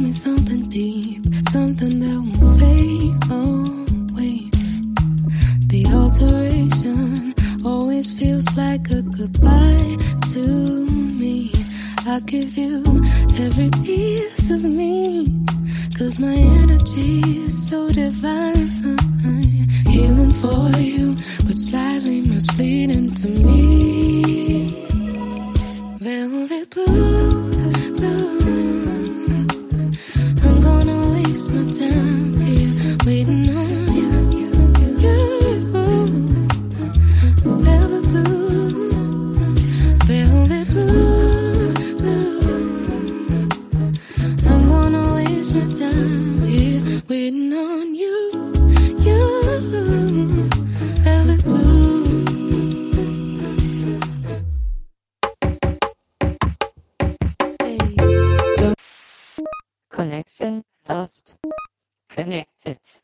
me something deep, something that won't fade away. The alteration always feels like a goodbye to me. I give you every piece of me, 'cause my energy is so divine. Healing for you, but slightly misleading to me. Velvet blue, blue. I'm gonna waste my time here waiting on you. Velvet blue, velvet blue, blue. I'm gonna waste my time here waiting on you. Velvet blue. Connection lost. Connected.